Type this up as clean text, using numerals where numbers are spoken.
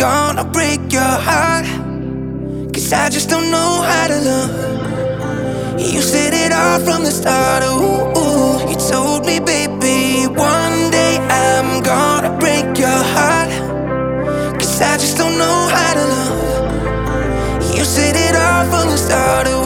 gonna break your heart, 'cause I just don't know how to love. You said it all from the start, ooh, ooh. You told me, baby, one day I'm gonna break your heart, 'cause I just don't know how to love. You said it all from the start, ooh.